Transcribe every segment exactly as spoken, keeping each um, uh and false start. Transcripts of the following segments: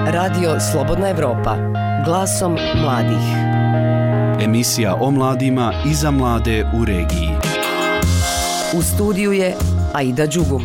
Radio Slobodna Evropa, glasom mladih. Emisija o mladima i za mlade u regiji. U studiju je Aida Đugum.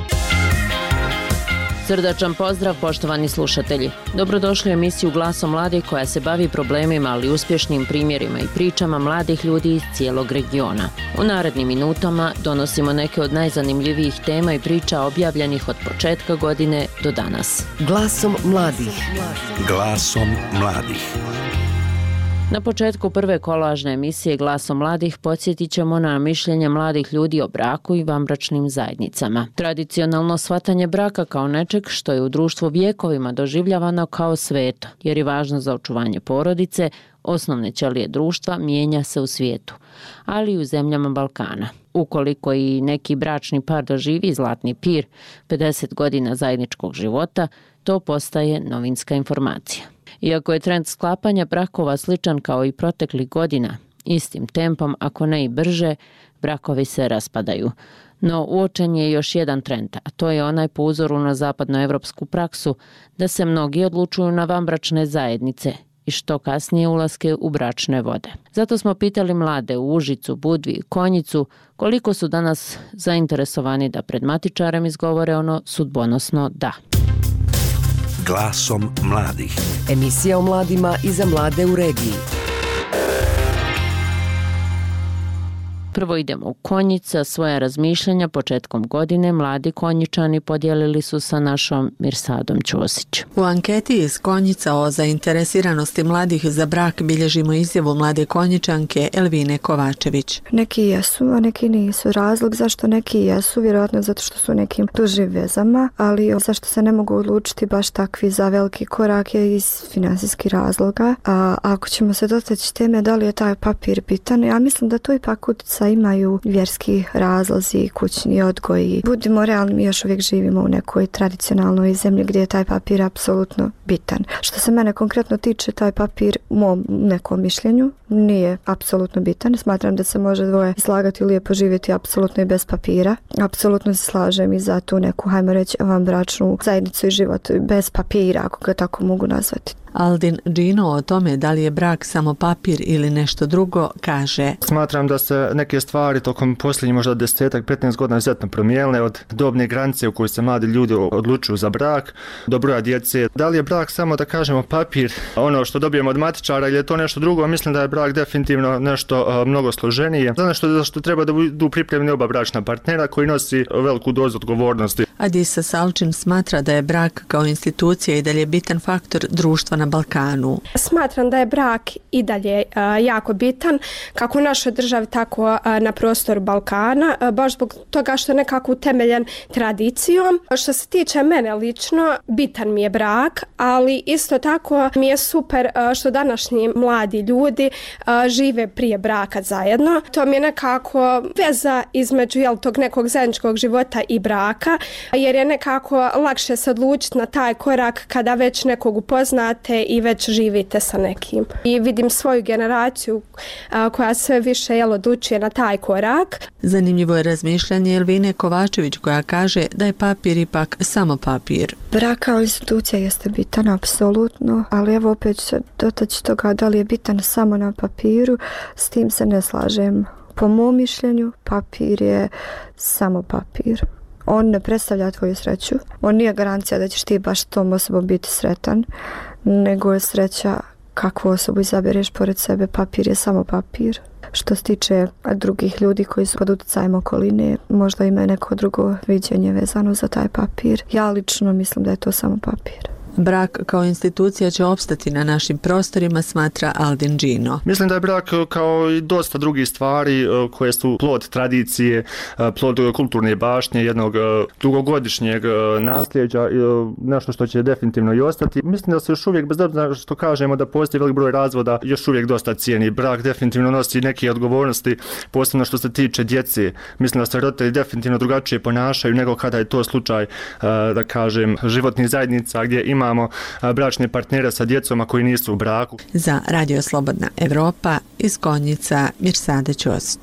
Srdačan pozdrav, poštovani slušatelji. Dobrodošli u emisiju Glasom mladih koja se bavi problemima, ali uspješnim primjerima i pričama mladih ljudi iz cijelog regiona. U narednim minutama donosimo neke od najzanimljivijih tema i priča objavljenih od početka godine do danas. Glasom mladih. Glasom mladih. Na početku prve kolažne emisije Glasom mladih podsjetit ćemo na mišljenje mladih ljudi o braku i vanbračnim zajednicama. Tradicionalno shvatanje braka kao nečeg što je u društvu vjekovima doživljavano kao sveto, jer je važno za očuvanje porodice, osnovne ćelije društva mijenja se u svijetu, ali i u zemljama Balkana. Ukoliko i neki bračni par doživi zlatni pir, pedeset godina zajedničkog života, to postaje novinska informacija. Iako je trend sklapanja brakova sličan kao i proteklih godina, istim tempom, ako ne i brže, brakovi se raspadaju. No uočen je još jedan trend, a to je onaj po uzoru na zapadnoevropsku praksu da se mnogi odlučuju na vanbračne zajednice i što kasnije ulaske u bračne vode. Zato smo pitali mlade u Užicu, Budvi i Konjicu koliko su danas zainteresovani da pred matičarem izgovore ono sudbonosno da. Glasom mladih. Emisija o mladima i za mlade u regiji. Prvo idemo u Konjica, svoja razmišljanja početkom godine mladi Konjičani podijelili su sa našom Mirsadom Ćosić. U anketi iz Konjica o zainteresiranosti mladih za brak bilježimo izjavu mlade Konjičanke Elvine Kovačević. Neki jesu, a neki nisu. Razlog zašto neki jesu, vjerojatno zato što su nekim dužim vezama, ali zašto se ne mogu odlučiti baš takvi za veliki korak je iz finansijskih razloga. A ako ćemo se dotaći teme da li je taj papir bitan, ja mislim da to ipak utjeca imaju vjerski razlozi, kućni odgoj. Budimo realni, mi još uvijek živimo u nekoj tradicionalnoj zemlji gdje je taj papir apsolutno bitan. Što se mene konkretno tiče, taj papir u mom nekom mišljenju nije apsolutno bitan. Smatram da se može dvoje slagati i lijepo živjeti apsolutno i bez papira. Apsolutno se slažem i za tu neku, hajmo reći, vanbračnu zajednicu i život bez papira, ako ga tako mogu nazvati. Aldin Džino o tome da li je brak samo papir ili nešto drugo kaže: Smatram da se neke stvari tokom posljednjih možda desetak, petnaest godina izuzetno promijenile od dobne granice u kojoj se mladi ljudi odlučuju za brak do broja djece. Da li je brak samo, da kažemo, papir, ono što dobijemo od matičara, ili je to nešto drugo? Mislim da je brak definitivno nešto uh, mnogo složenije. Za nešto za što treba da budu pripremljeni oba bračna partnera koji nosi veliku dozu odgovornosti. Adisa Salčin smatra da je brak kao institucija i dalje bitan faktor društva na Balkanu. Smatram da je brak i dalje a, jako bitan kako u našoj državi, tako a, na prostoru Balkana, a, baš zbog toga što je nekako utemeljen tradicijom. Što se tiče mene lično, bitan mi je brak, ali isto tako mi je super a, što današnji mladi ljudi a, žive prije braka zajedno. To mi je nekako veza između jel, tog nekog zajedničkog života i braka, jer je nekako lakše se odlučiti na taj korak kada već nekog upoznate i već živite sa nekim. I vidim svoju generaciju a, koja sve više jel, odlučuje na taj korak. Zanimljivo je razmišljanje Elvine Kovačević koja kaže da je papir ipak samo papir. Brak kao institucija jeste bitan, apsolutno, ali evo opet se dotaći toga da li je bitan samo na papiru, s tim se ne slažem. Po mom mišljenju, papir je samo papir. On ne predstavlja tvoju sreću. On nije garancija da ćeš ti baš tom osobom biti sretan, nego je sreća kakvu osobu izabereš pored sebe. Papir je samo papir. Što se tiče drugih ljudi koji su pod utjecajem okoline, možda imaju neko drugo viđenje vezano za taj papir. Ja lično mislim da je to samo papir. Brak kao institucija će opstati na našim prostorima, smatra Aldin Džino. Mislim da je brak kao i dosta drugih stvari koje su plod tradicije, plod kulturne baštine, jednog dugogodišnjeg nasljeđa, nešto što će definitivno i ostati. Mislim da se još uvijek, bez obzira što kažemo da postoji velik broj razvoda, još uvijek dosta cijeni. Brak definitivno nosi neke odgovornosti, posebno što se tiče djece. Mislim da se roditelji definitivno drugačije ponašaju nego kada je to slučaj, da kažem, životnih zajednica gdje ima imamo bračne partnere sa djecom koji nisu u braku. Za Radio Slobodna Evropa iz Konjica Mirsada Ćosić.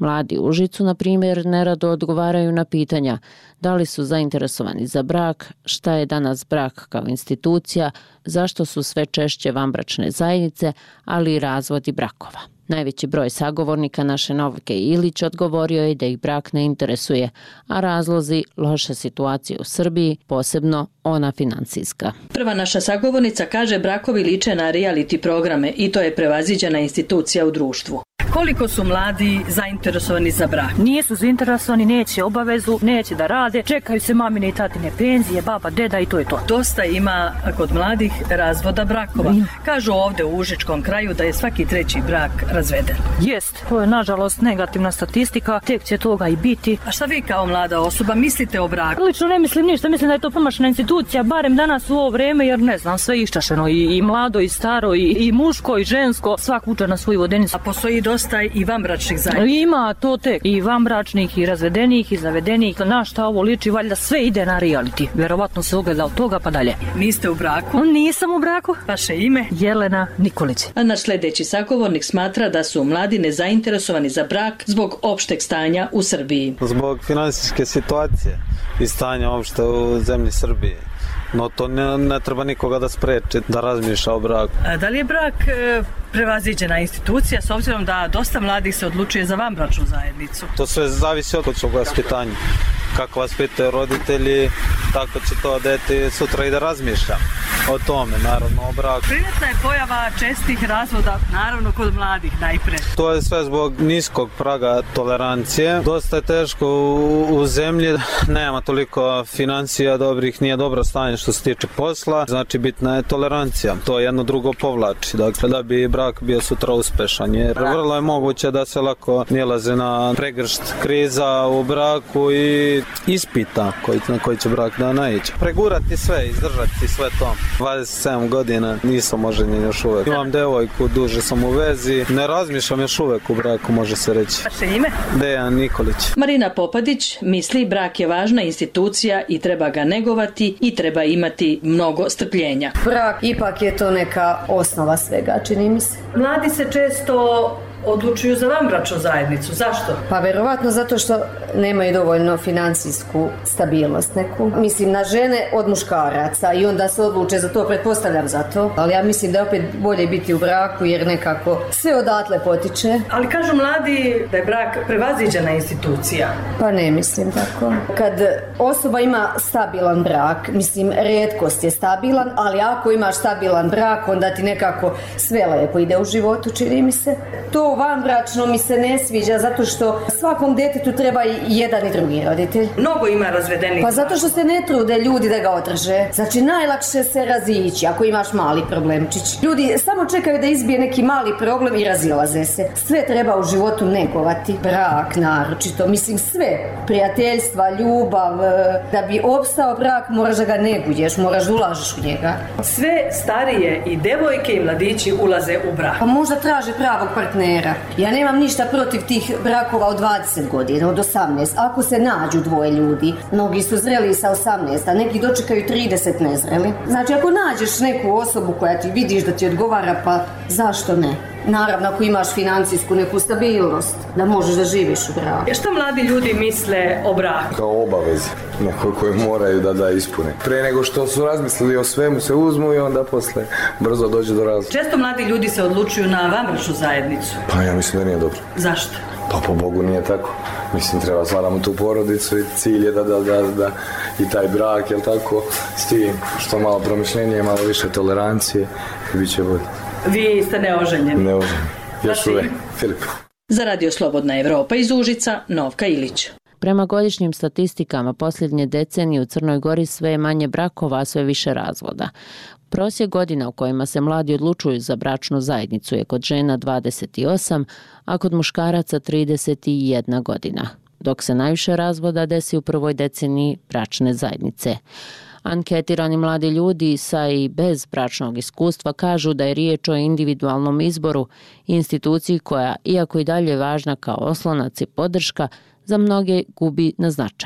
Mladi u Užicu, na primjer, nerado odgovaraju na pitanja da li su zainteresovani za brak, šta je danas brak kao institucija, zašto su sve češće vanbračne zajednice, ali i razvodi brakova. Najveći broj sagovornika naše Novke Ilić odgovorio je da ih brak ne interesuje, a razlozi loša situacija u Srbiji, posebno ona financijska. Prva naša sagovornica kaže brakovi liče na reality programe i to je prevaziđena institucija u društvu. Koliko su mladi zainteresovani za brak? Nisu zainteresovani, neće obavezu, neće da rade, čekaju se mamine i tatine penzije, baba, deda i to je to. Dosta ima kod mladih razvoda brakova. Kažu ovde u Užičkom kraju da je svaki treći brak razveden. Jest, to je nažalost negativna statistika, tek će toga i biti. A šta vi kao mlada osoba mislite o braku? Lično ne mislim ništa, mislim da je to promašena institucija, barem danas u ovo vreme, jer ne znam, sve iščašeno, i, i mlado, i staro, i, i muško, i žensko, svak uče na svoju vodenicu. A postoji dosta i vanbračnih zajednica? Ima to tek, i vanbračnih, i razvedenih, i zavedenih. Na šta ovo liči, valjda sve ide na reality. Vjerovatno se ogleda od toga pa dalje. Niste u braku? Nisam u braku. Vaše ime? Jelena Nikolić. A naš sljedeći sagovornik smatra da su mladi nezainteresovani za brak zbog opšteg stanja u Srbiji. Zbog finansijske situacije i stanja opšte u zemlji Srbije. No to ne, ne treba nikoga da spreči da razmišlja o braku. A da li je brak e, prevaziđena institucija s obzirom da dosta mladih se odlučuje za vanbračnu zajednicu? To sve zavisi od kočog vaspitanja. Kako vaspitaju roditelji, tako će to dete sutra i da razmišlja o tome, naravno o braku. Primetna je pojava čestih razvoda, naravno kod mladih najpre. To je sve zbog niskog praga tolerancije. Dosta je teško u, u zemlji, nema toliko financija dobrih, nije dobro stanje što se tiče posla, znači bitna je tolerancija. To jedno drugo povlači, dakle da bi brak bio sutra uspešan, jer vrlo je moguće da se lako nilaze na pregršt kriza u braku i ispita koji, na koji će brak da naići. Pregurati sve, izdržati sve to. dvadeset sedam godina nisam oženjen još uvek. Imam devojku, duže sam u vezi, ne razmišljam još uvek u braku, može se reći. Vaše ime? Dejan Nikolić. Marina Popadić misli brak je važna institucija i treba ga negovati i treba imati mnogo strpljenja. Brak ipak je to neka osnova svega, čini mi se. Mladi se često odlučuju za vanbračnu zajednicu. Zašto? Pa verovatno zato što nemaju dovoljno financijsku stabilnost neku. Mislim na žene od muškaraca i onda se odluče za to, pretpostavljam za to. Ali ja mislim da je opet bolje biti u braku jer nekako sve odatle potiče. Ali kažu mladi da je brak prevaziđena institucija. Pa ne mislim tako. Kad osoba ima stabilan brak, mislim retkost je stabilan, ali ako imaš stabilan brak onda ti nekako sve lepo ide u životu, čini mi se. To vanbračno mi se ne sviđa zato što svakom detetu treba i jedan i drugi roditelj. Mnogo ima razvedenih. Pa zato što se ne trude ljudi da ga održe. Znači najlakše se razići ako imaš mali problemčić. Ljudi samo čekaju da izbije neki mali problem i razilaze se. Sve treba u životu negovati. Brak naročito. Mislim sve. Prijateljstva, ljubav. Da bi opstao brak moraš da ga neguješ, moraš da ulažeš u njega. Sve starije i devojke i mladići ulaze u brak. Pa možda traže pravog partnera. Ja nemam ništa protiv tih brakova od dvadeset godina, od osamnaest. Ako se nađu dvoje ljudi, mnogi su zreli sa osamnaest, a neki dočekaju trideset nezreli. Znači, ako nađeš neku osobu koja ti vidiš da ti odgovara, pa zašto ne? Naravno, ako imaš financijsku neku stabilnost, da možeš da živiš u braku. Što mladi ljudi misle o braku? Kao obavezi, neko koje moraju da da ispune. Pre nego što su razmislili o svemu se uzmu i onda posle brzo dođe do razloga. Često mladi ljudi se odlučuju na vanbračnu zajednicu. Pa ja mislim da nije dobro. Zašto? Pa po Bogu nije tako. Mislim, treba stvaramo tu porodicu i cilj je da, da, da, da i taj brak, jel tako, s tim što malo promišljenije, malo više tolerancije i bit će bolje. Vi ste neoženjeni? Neoženjeni. Još uvek. Filip. Za Radio Slobodna Evropa iz Užica, Novka Ilić. Prema godišnjim statistikama, posljednje decenije u Crnoj Gori sve je manje brakova, a sve više razvoda. Prosjek godina u kojima se mladi odlučuju za bračnu zajednicu je kod žena dvadeset osam, a kod muškaraca trideset jedna godina, dok se najviše razvoda desi u prvoj deceniji bračne zajednice. Anketirani mladi ljudi sa i bez bračnog iskustva kažu da je riječ o individualnom izboru i instituciji koja, iako i dalje važna kao oslonac i podrška, za mnoge gubi na značaju.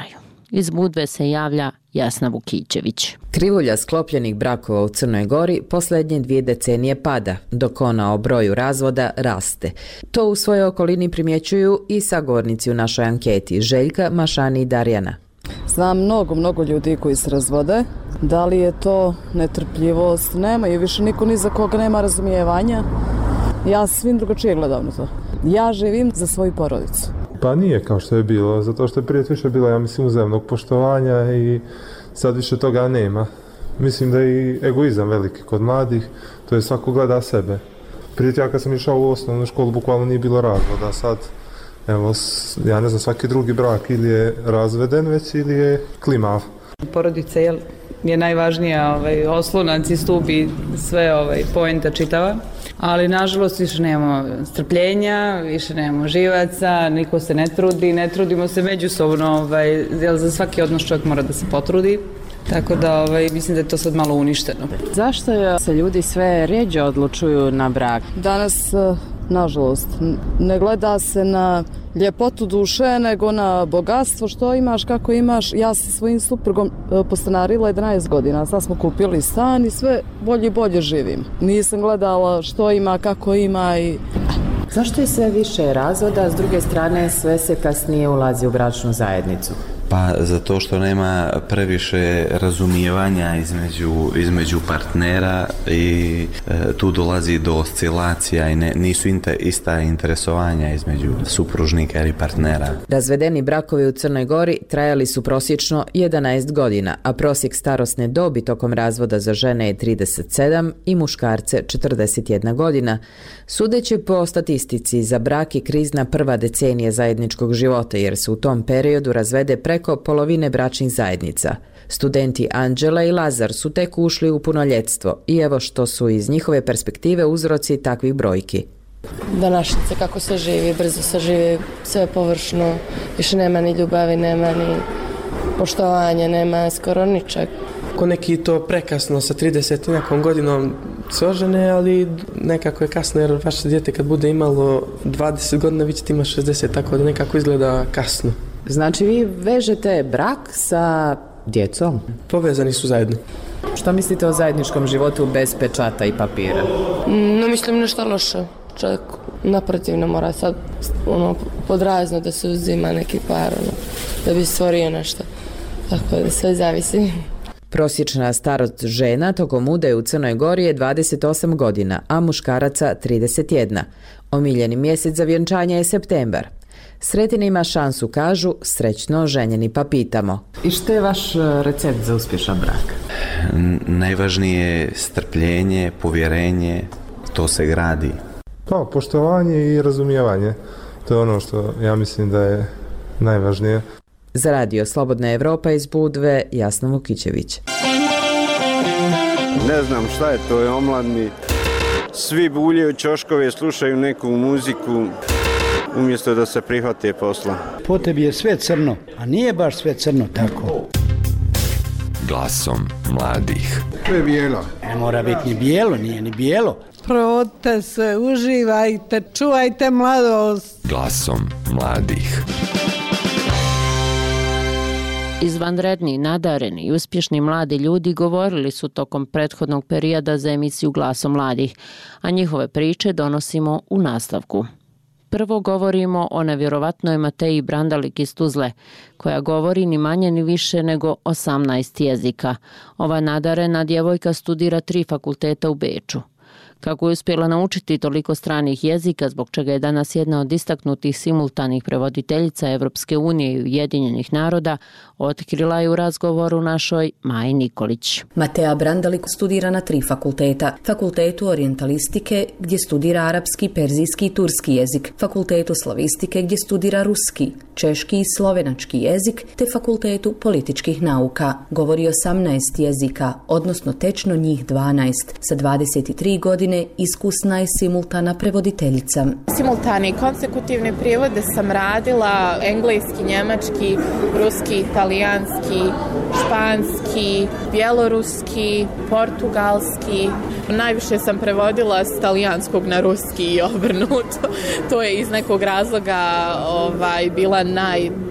Iz Budve se javlja Jasna Vukićević. Krivulja sklopljenih brakova u Crnoj Gori posljednje dvije decenije pada, dok ona o broju razvoda raste. To u svojoj okolini primjećuju i sagovornici u našoj anketi Željka, Mašani i Darjana. Znam mnogo, mnogo ljudi koji se razvode. Da li je to netrpljivost? Nema i više niko ni za koga nema razumijevanja. Ja svim drugačije gledam na to. Ja živim za svoju porodicu. Pa nije kao što je bilo, zato što je prije više bilo, ja mislim, uzajamnog poštovanja i sad više toga nema. Mislim da je i egoizam veliki kod mladih, to je svako gleda sebe. Prije ja kad sam išao u osnovnu školu, bukvalno nije bilo razvoda, sad, evo, ja ne znam, svaki drugi brak ili je razveden već ili je klimav. Porodica je, je najvažnija ovaj, oslonac i stup i sve ovaj, poenta čitava. Ali nažalost više nemamo strpljenja, više nemamo živaca, niko se ne trudi, ne trudimo se međusobno, ovaj, jer za svaki odnos čovjek mora da se potrudi. Tako da ovaj, mislim da je to sad malo uništeno. Zašto se ljudi sve rjeđe odlučuju na brak? Danas, nažalost, ne gleda se na ljepotu duše, nego na bogatstvo, što imaš, kako imaš. Ja sa svojim suprugom postanarila jedanaest godina, sad smo kupili stan i sve bolje i bolje živim. Nisam gledala što ima, kako ima i... Zašto je sve više razvoda, a s druge strane sve se kasnije ulazi u bračnu zajednicu? Pa zato što nema previše razumijevanja između, između partnera i e, tu dolazi do oscilacija i ne, nisu inter, ista interesovanja između supružnika ili partnera. Razvedeni brakovi u Crnoj Gori trajali su prosječno jedanaest godina, a prosjek starosne dobi tokom razvoda za žene je trideset sedam i muškarce četrdeset jedna godina. Sudeći po statistici, za brak je krizna prva decenija zajedničkog života, jer se u tom periodu razvede preko polovine bračnih zajednica. Studenti Anđela i Lazar su tek ušli u punoljetstvo i evo što su iz njihove perspektive uzroci takvih brojki. Današnjice kako se živi, brzo se živi, sve površno, više nema ni ljubavi, nema ni poštovanja, nema skoro ničeg. Ko neki to prekasno sa trideset nekom godinom se ožene, ali nekako je kasno, jer vaše dijete kad bude imalo dvadeset godina, vi ćete imati šezdeset, tako da nekako izgleda kasno. Znači vi vežete brak sa djecom? Povezani su zajedno. Što mislite o zajedničkom životu bez pečata i papira? Ne mislim nešto loše. Čovjek naprotiv ne mora sad ono, podrazno da se uzima neki par, ono, da bi stvorio nešto. Tako da sve zavisi. Prosječna starost žena tokom udaje u Crnoj Gori je dvadeset osam godina, a muškaraca trideset jedna. Omiljeni mjesec za vjenčanje je septembar. Sretina ima šansu, kažu, srećno ženjeni pa pitamo. I što je vaš recept za uspješan brak? Najvažnije je strpljenje, povjerenje, to se gradi. Pa, poštovanje i razumijevanje. To je ono što ja mislim da je najvažnije. Za radio Slobodna Evropa iz Budve, Jasna Vukićević. Ne znam šta je to, je omladni. Svi buljaju ćoškove, slušaju neku muziku, umjesto da se prihvate posla. Po tebi je sve crno, a nije baš sve crno tako. Glasom mladih. To je bijelo. Ne mora biti ni bijelo, nije ni bijelo. Provodite se, uživajte, čuvajte mladost. Glasom mladih. Izvanredni, nadareni i uspješni mladi ljudi govorili su tokom prethodnog perioda za emisiju Glasom mladih, a njihove priče donosimo u nastavku. Prvo govorimo o nevjerovatnoj Mateji Brandalik iz Tuzle, koja govori ni manje ni više nego osamnaest jezika. Ova nadarena djevojka studira tri fakulteta u Beču. Kako je uspjela naučiti toliko stranih jezika, zbog čega je danas jedna od istaknutih simultanih prevoditeljica Evropske unije i Ujedinjenih naroda, otkrila je u razgovoru našoj Maji Nikolić. Mateja Brandalik studira na tri fakulteta. Fakultetu orijentalistike gdje studira arapski, perzijski i turski jezik, fakultetu slavistike gdje studira ruski, češki i slovenački jezik, te fakultetu političkih nauka. Govori osamnaest jezika, odnosno tečno njih dvanaest. Sa dvadeset tri godine iskusna je simultana prevoditeljica. Simultani konsekutivne prijevode sam radila engleski, njemački, ruski, italijanski, španski, bjeloruski, portugalski. Najviše sam prevodila s talijanskog na ruski i obrnuto. To je iz nekog razloga ovaj, bila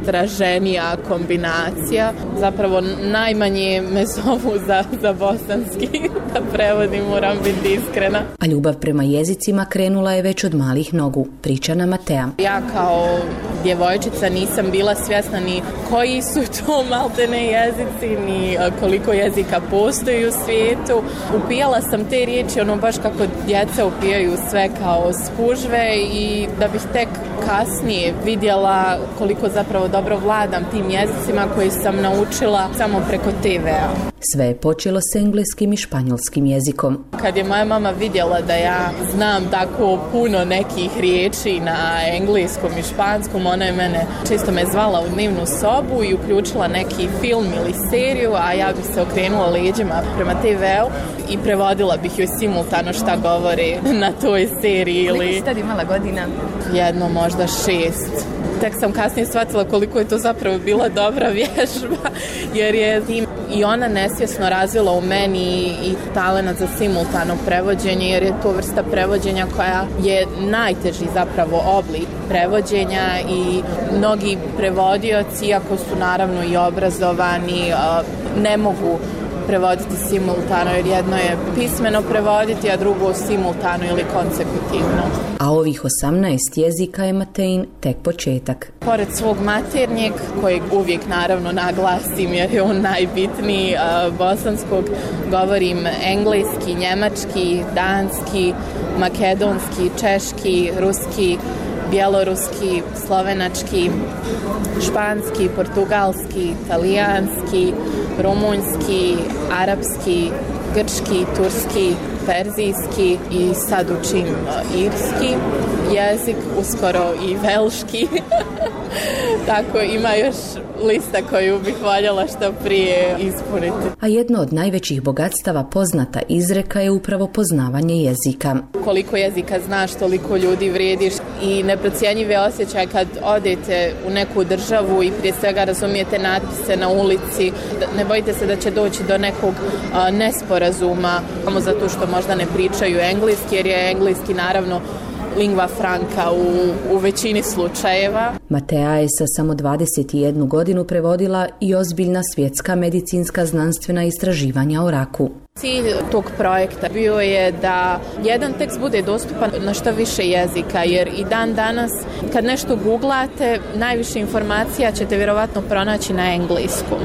najtraženija kombinacija. Zapravo najmanje me zovu za, za bosanski, da prevodim, moram biti iskrena. A ljubav prema jezicima krenula je već od malih nogu, priča nam Matea. Ja kao djevojčica nisam bila svjesna ni koji su to maltene jezici, ni koliko jezika postoji u svijetu. Upijala sam te riječi ono baš kako djeca upijaju sve kao spužve i da bih tek kasnije vidjela koliko zapravo dobro vladam tim jezicima koji sam naučila samo preko te vea. Sve je počelo s engleskim i španjolskim jezikom. Kad je moja mama vidjela da ja znam tako puno nekih riječi na engleskom i španskom, ona je mene često me zvala u dnevnu sobu i uključila neki film ili seriju, a ja bih se okrenula leđima prema te veu i prevodila bih joj simultano šta govori na toj seriji. Ili... Koliko si tad imala godina? Jedno, možda šest. Tek sam kasnije shvatila koliko je to zapravo bila dobra vježba, jer je tim i ona nesvjesno razvila u meni i talenat za simultano prevođenje, jer je to vrsta prevođenja koja je najteži zapravo oblik prevođenja i mnogi prevodioci, iako su naravno i obrazovani, ne mogu prevoditi simultano, jer jedno je pismeno prevoditi, a drugo simultano ili konsekutivno. A ovih osamnaest jezika je Matein tek početak. Pored svog maternjeg, kojeg uvijek naravno naglasim jer je on najbitniji, bosanskog, govorim engleski, njemački, danski, makedonski, češki, ruski, bjeloruski, slovenački, španski, portugalski, talijanski, rumunjski, arapski, grčki, turski, perzijski i sad učim irski jezik, uskoro i velški. Tako ima još lista koju bih voljela što prije ispuniti. A jedno od najvećih bogatstava poznata izreka je upravo poznavanje jezika. Koliko jezika znaš, toliko ljudi vrijediš i neprocjenjive osjećaje kad odete u neku državu i prije svega razumijete natpise na ulici. Ne bojite se da će doći do nekog a, nesporazuma, samo zato što možda ne pričaju engleski, jer je engleski naravno lingva franca u, u većini slučajeva. Matea je sa samo dvadeset jednu godinu prevodila i ozbiljna svjetska medicinska znanstvena istraživanja o raku. Cilj tog projekta bio je da jedan tekst bude dostupan na što više jezika, jer i dan danas kad nešto googlate, najviše informacija ćete vjerovatno pronaći na engleskom,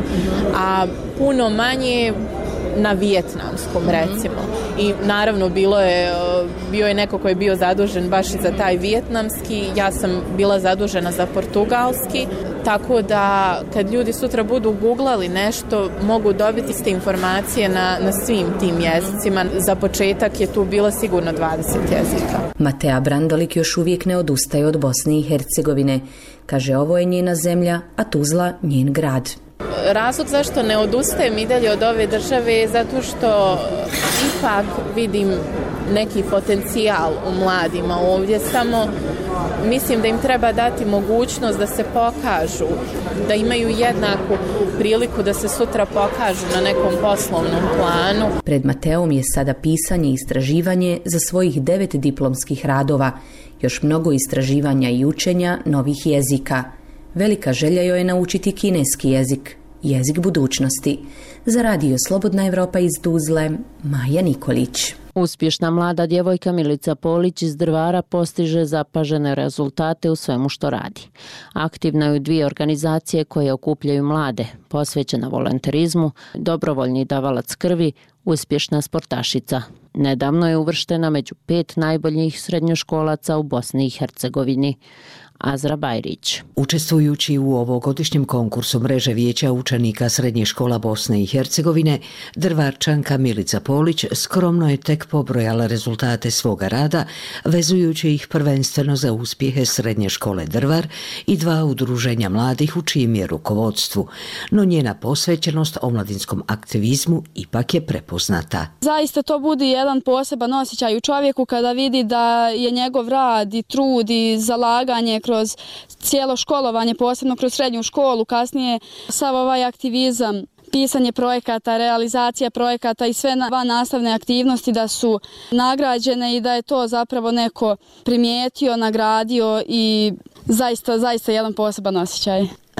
a puno manje na vijetnamskom, recimo. I naravno bilo je, bio je neko koji je bio zadužen baš i za taj vijetnamski, ja sam bila zadužena za portugalski, tako da kad ljudi sutra budu googlali nešto, mogu dobiti iste informacije na, na svim tim jezicima. Za početak je tu bilo sigurno dvadeset jezika. Matea Brandolik još uvijek ne odustaje od Bosne i Hercegovine. Kaže, ovo je njena zemlja, a Tuzla njen grad. Razlog zašto ne odustajem i dalje od ove države je zato što ipak vidim neki potencijal u mladima ovdje, samo mislim da im treba dati mogućnost da se pokažu, da imaju jednaku priliku da se sutra pokažu na nekom poslovnom planu. Pred Mateom je sada pisanje i istraživanje za svojih devet diplomskih radova, još mnogo istraživanja i učenja novih jezika. Velika želja joj je naučiti kineski jezik, jezik budućnosti. Za radio Slobodna Evropa iz Tuzle, Maja Nikolić. Uspješna mlada djevojka Milica Polić iz Drvara postiže zapažene rezultate u svemu što radi. Aktivna je u dvije organizacije koje okupljaju mlade, posvećena volonterizmu, dobrovoljni davalac krvi, uspješna sportašica. Nedavno je uvrštena među pet najboljih srednjoškolaca u Bosni i Hercegovini. Azra Bajrić. Učestvujući u ovogodišnjem konkursu mreže vijeća učenika srednjih škola Bosne i Hercegovine, Drvarčanka Milica Polić skromno je tek pobrojala rezultate svoga rada, vezujući ih prvenstveno za uspjehe srednje škole Drvar i dva udruženja mladih u čijem je rukovodstvu, no njena posvećenost omladinskom aktivizmu ipak je prepoznata. Zaista to budi jedan poseban osjećaj u čovjeku kada vidi da je njegov rad i trud i zalaganje kroz cijelo školovanje, posebno kroz srednju školu, kasnije sav ovaj aktivizam, pisanje projekata, realizacija projekata i sve van nastavne aktivnosti da su nagrađene i da je to zapravo neko primijetio, nagradio i zaista, zaista jedan poseban osjećaj.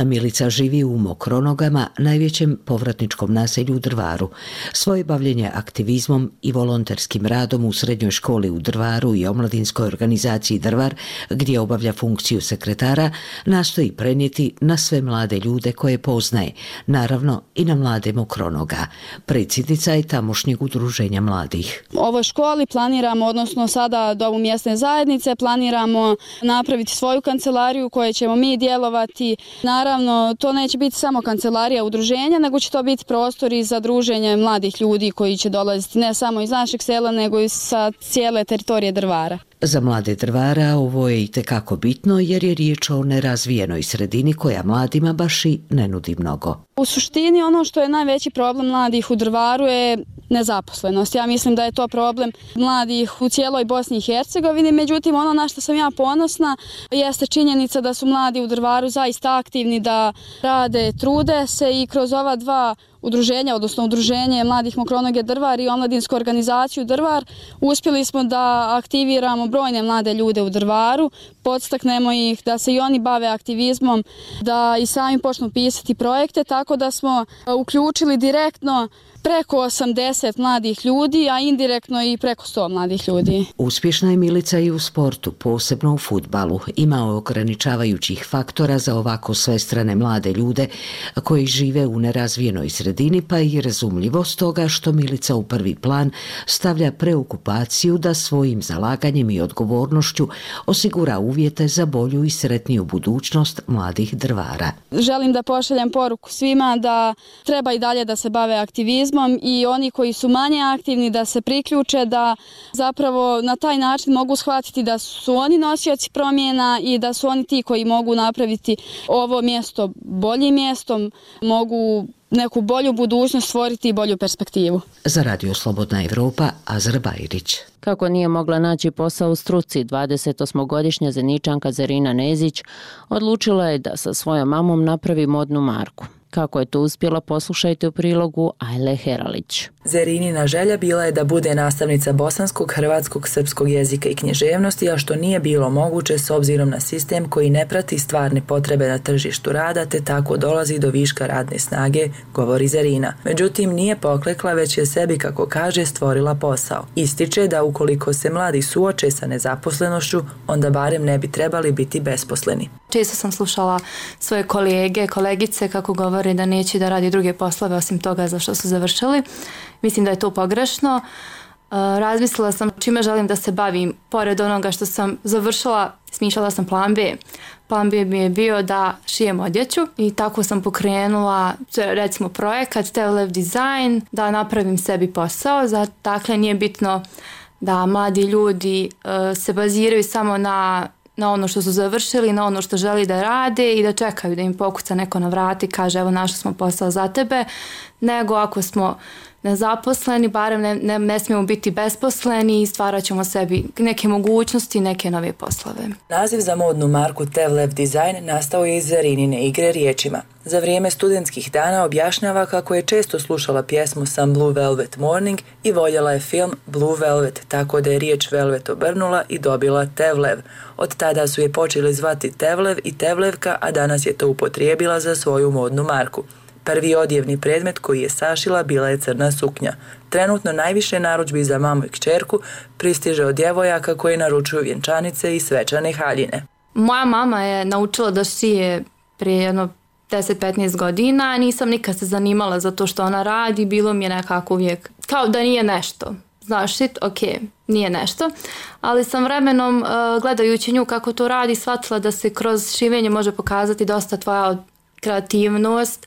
A Milica živi u Mokronogama, najvećem povratničkom naselju u Drvaru. Svoje bavljenje aktivizmom i volonterskim radom u srednjoj školi u Drvaru i omladinskoj organizaciji Drvar, gdje obavlja funkciju sekretara, nastoji prenijeti na sve mlade ljude koje poznaje, naravno i na mlade Mokronoga. Predsjednica je tamošnjeg udruženja mladih. U ovoj školi planiramo, odnosno sada domu mjesne zajednice, planiramo napraviti svoju kancelariju koje ćemo mi djelovati. Naravno, to neće biti samo kancelarija udruženja, nego će to biti prostori za druženje mladih ljudi koji će dolaziti ne samo iz našeg sela, nego i sa cijele teritorije Drvara. Za mlade Drvara ovo je itekako bitno jer je riječ o nerazvijenoj sredini koja mladima baš i ne nudi mnogo. U suštini ono što je najveći problem mladih u Drvaru je nezaposlenost. Ja mislim da je to problem mladih u cijeloj Bosni i Hercegovini, međutim ono na što sam ja ponosna jeste činjenica da su mladi u Drvaru zaista aktivni, da rade, trude se i kroz ova dva udruženja, odnosno udruženje mladih Mokronoge Drvar i omladinsku organizaciju Drvar, uspjeli smo da aktiviramo brojne mlade ljude u Drvaru, podstaknemo ih da se i oni bave aktivizmom, da i sami počnu pisati projekte, tako da smo uključili direktno preko osamdeset mladih ljudi, a indirektno i preko sto mladih ljudi. Uspješna je Milica i u sportu, posebno u fudbalu. Ima ograničavajućih faktora za ovako svestrane mlade ljude koji žive u nerazvijenoj sredini, pa i razumljivo stoga što Milica u prvi plan stavlja preokupaciju da svojim zalaganjem i odgovornošću osigura uvjete za bolju i sretniju budućnost mladih Drvara. Želim da pošaljem poruku svima da treba i dalje da se bave aktivizmom i oni koji su manje aktivni da se priključe, da zapravo na taj način mogu shvatiti da su oni nosioci promjena i da su oni ti koji mogu napraviti ovo mjesto boljim mjestom, mogu neku bolju budućnost stvoriti i bolju perspektivu. Za Radio Slobodna Evropa, Azra Bajrić. Kako nije mogla naći posao u struci, dvadesetosmogodišnja Zeničanka Zerina Nezić odlučila je da sa svojom mamom napravi modnu marku. Kako je to uspjela, poslušajte u prilogu Ajle Heralić. Zerinina želja bila je da bude nastavnica bosanskog, hrvatskog, srpskog jezika i književnosti, a što nije bilo moguće s obzirom na sistem koji ne prati stvarne potrebe na tržištu rada, te tako dolazi do viška radne snage, govori Zerina. Međutim, nije poklekla, već je sebi, kako kaže, stvorila posao. Ističe da ukoliko se mladi suoče sa nezaposlenošću, onda barem ne bi trebali biti besposleni. Često sam slušala svoje kolege, kolegice kako govore da neće da radi druge poslove osim toga za što su završili. Mislim da je to pogrešno. Razmislila sam čime želim da se bavim. Pored onoga što sam završila, smišljala sam plan B. Plan B mi je bio da šijem odjeću i tako sam pokrenula recimo projekat Tevlev Design, da napravim sebi posao. Dakle, nije bitno da mladi ljudi se baziraju samo na na ono što su završili, na ono što želi da rade i da čekaju da im pokuca neko na vrati i kaže evo našli smo posao za tebe, nego ako smo nezaposleni, barem ne, ne, ne smijemo biti besposleni i stvarat ćemo sebi neke mogućnosti i neke nove poslove. Naziv za modnu marku Tevlev Design nastao je iz Zerinine igre riječima. Za vrijeme studentskih dana objašnjava kako je često slušala pjesmu Some Blue Velvet Morning i voljela je film Blue Velvet, tako da je riječ Velvet obrnula i dobila Tevlev. Od tada su je počeli zvati Tevlev i Tevlevka, a danas je to upotrijebila za svoju modnu marku. Prvi odjevni predmet koji je sašila bila je crna suknja. Trenutno najviše narudžbi za mamu i kćerku pristiže od djevojaka koji naručuju vjenčanice i svečane haljine. Moja mama je naučila da šije prije jedno deset do petnaest godina, nisam nikad se zanimala za to što ona radi, bilo mi je nekako uvijek kao da nije nešto. Znaš, shit, ok, nije nešto, ali sam vremenom uh, gledajući nju kako to radi shvatila da se kroz šivenje može pokazati dosta tvoja kreativnost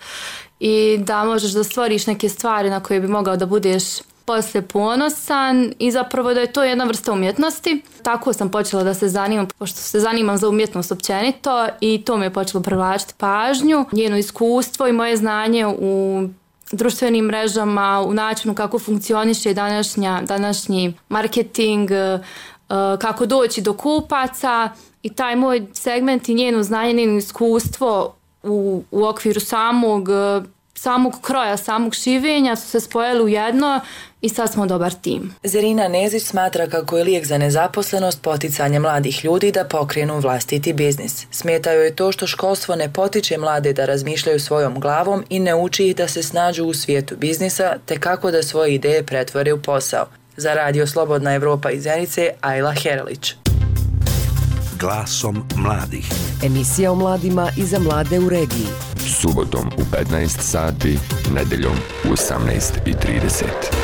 i da možeš da stvoriš neke stvari na koje bi mogao da budeš poslije ponosan i zapravo da je to jedna vrsta umjetnosti. Tako sam počela da se zanimam, pošto se zanimam za umjetnost općenito i to mi je počelo privlačiti pažnju. Njeno iskustvo i moje znanje u društvenim mrežama, u načinu kako funkcioniše današnja, današnji marketing, kako doći do kupaca i taj moj segment i njeno znanje, njeno iskustvo u, u okviru samog samog kroja, samog šivenja su se spojili u jedno i sad smo dobar tim. Zerina Nezić smatra kako je lijek za nezaposlenost poticanje mladih ljudi da pokrenu vlastiti biznis. Smeta joj je to što školstvo ne potiče mlade da razmišljaju svojom glavom i ne uči ih da se snađu u svijetu biznisa te kako da svoje ideje pretvore u posao. Za Radio Slobodna Evropa iz Zenice, Ajla Heralić. Glasom mladih. Emisija o mladima i za mlade u regiji. Subotom u petnaest sati, nedeljom u osamnaest i trideset.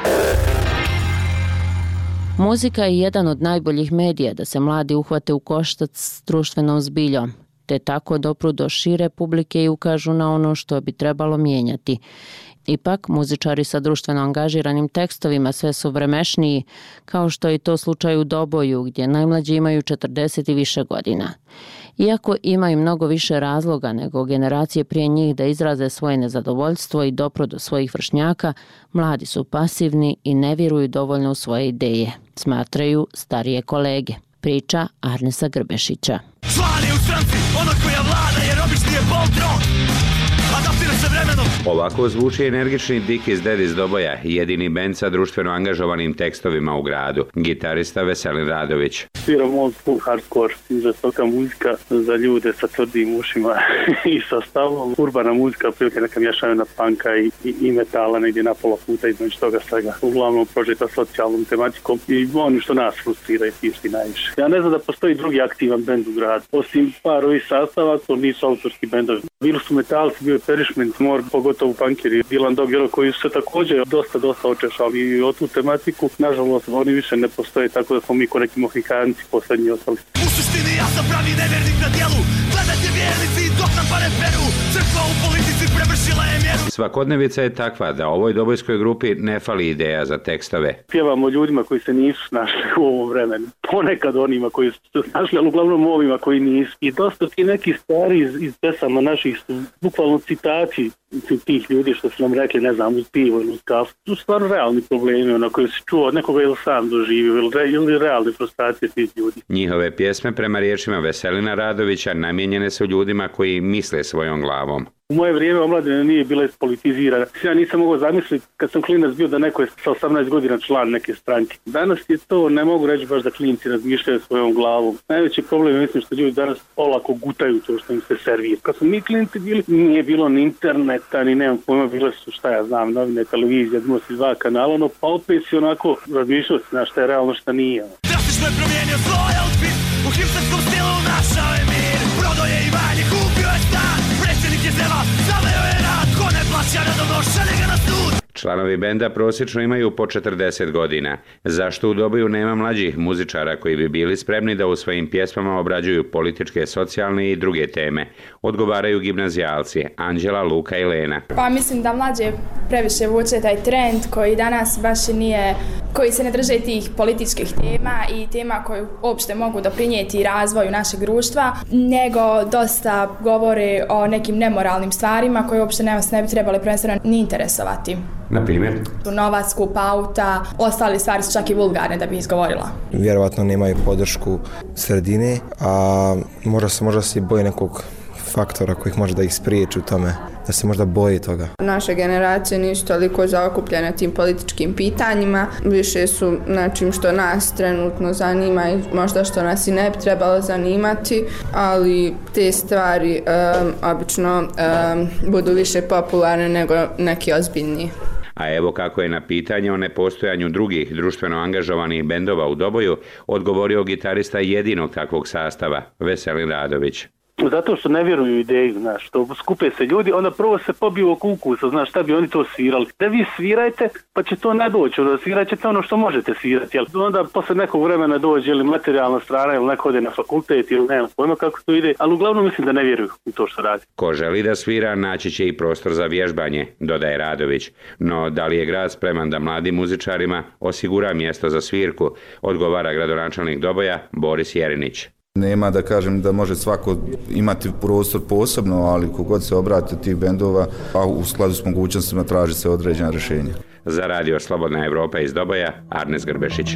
Muzika je jedan od najboljih medija da se mladi uhvate u koštac s društvenom zbiljom, te tako dopru do šire publike i ukažu na ono što bi trebalo mijenjati. Ipak, muzičari sa društveno angažiranim tekstovima sve su vremešniji, kao što je to slučaj u Doboju, gdje najmlađi imaju četrdeset i više godina. Iako imaju mnogo više razloga nego generacije prije njih da izraze svoje nezadovoljstvo i dopro do svojih vršnjaka, mladi su pasivni i ne vjeruju dovoljno u svoje ideje, smatraju starije kolege. Priča Arnesa Grbešića. Član je u stranci, ono koja vlada jer obični je poltron. Adaptira se vremenom. Ovako zvuči energični Dik iz Dead iz Doboja, jedini bend sa društveno angažovanim tekstovima u gradu. Gitarista Veselin Radović. Sviram old school hardcore, žestoka muzika za ljude sa tvrdim ušima i sa stavom. Urbana muzika, prilike neka mješavina panka i, i, i metala negdje na pola puta između toga svega. Uglavnom prožeta socijalnom tematikom i ono što nas frustrira i tišti najviše. Ja ne znam da postoji drugi aktivan bend u gradu. Osim par ovih sastava, to nisu autorski bendovi. Bili su metalci, bio je Perishment, Mor, pogotovo punkeri, Dylan Dog, koji su se također dosta, dosta očešali i o tu tematiku. Nažalost, oni više ne postoje, tako da smo mi ko neki mohikanci posljednji ostali. U suštini ja sam pravi nevernik na dijelu, gledajte vjernici dok nam pare peru, crkva u politici prevršila je mjeru. Svakodnevica je takva da ovoj dobojskoj grupi ne fali ideja za tekstove. Pjevamo ljudima koji se nisu našli u ovom vremenu, ponekad onima koji su se našli, ali uglavnom ovima koji nisu. I dosta ti neki stari iz, iz pesama naših su bukvalno citati tih ljudi što su nam rekli, ne znam, uz pivo ili uz kafu. To su stvarno realni problemi, ono koji si čuo od nekoga ili sam doživio, ili, re, ili realne frustracije tih ljudi. Njihove pjesme prema riječima Veselina Radovića namijenjene su ljudima koji misle svojom glavom. U moje vrijeme omladina nije bila ispolitizirana. Ja nisam mogao zamisliti kad sam klinac bio da neko je sa osamnaest godina član neke stranke. Danas je to, ne mogu reći baš da klinci razmišljaju svojom glavom. Najveći problem je mislim što ljudi danas olako gutaju to što im se servira. Kad smo mi klinci bili, nije bilo ni interneta, ni nemam pojma, bile su šta ja znam, novine, televizija, dnosi dva kanala, no pa opet si onako razmišljao na šta je realno, šta nije. Drastično je promijenio svoj outfit, u hipsterskom stilu našao je mir. Prodao je imanje, kupio je stan, predsjednik je zema, zaveo je rad, ko ne plaća redovno, šalje ga na sud. Članovi benda prosječno imaju po četrdeset godina. Zašto u Doboju nema mlađih muzičara koji bi bili spremni da u svojim pjesmama obrađuju političke, socijalne i druge teme? Odgovaraju gimnazijalci Anđela, Luka i Lena. Pa mislim da mlađe previše vuče taj trend koji danas baš nije, koji se ne drže tih političkih tema i tema koje uopšte mogu doprinijeti razvoju našeg društva, nego dosta govore o nekim nemoralnim stvarima koje uopšte nas ne bi trebali prvenstveno ni interesovati. Na primjer? Novac, skup auta, ostale stvari su čak i vulgarne da bi izgovorila. Vjerovatno nemaju podršku sredine, a možda se možda se boje nekog faktora koji može da ih spriječi u tome, da se možda boji toga. Naše generacije nisu toliko zaokupljene tim političkim pitanjima, više su načim što nas trenutno zanima i možda što nas i ne bi trebalo zanimati, ali te stvari um, obično um, budu više popularne nego neki ozbiljniji. A evo kako je na pitanje o nepostojanju drugih društveno angažovanih bendova u Doboju odgovorio gitarista jedinog takvog sastava, Veselin Radović. Zato što ne vjeruju ideji, znaš, što skupe se ljudi, onda prvo se pobiju oko ukusa, znaš, šta bi oni to svirali. Da vi svirajte, pa će to ne doći, da svirajte ono što možete svirati, jel? Onda posle nekog vremena dođe ili materijalna strana, ili neko ode na fakultet, ili nema pojma kako to ide, ali uglavnom mislim da ne vjeruju u to što radi. Ko želi da svira, naći će i prostor za vježbanje, dodaje Radović. No, da li je grad spreman da mladim muzičarima osigura mjesto za svirku, odgovara gradonačelnik Doboja, Boris Jerinić. Nema da kažem da može svako imati prostor posebno, ali kogod se obrate tih bendova, a u skladu s mogućnostima traži se određena rješenja. Za Radio Slobodna Evropa iz Doboja, Arnes Grbešić.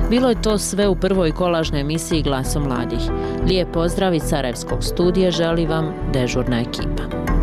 Bilo je to sve u prvoj kolažnoj emisiji Glasom mladih. Lijep pozdrav iz Sarajevskog studija želi vam dežurna ekipa.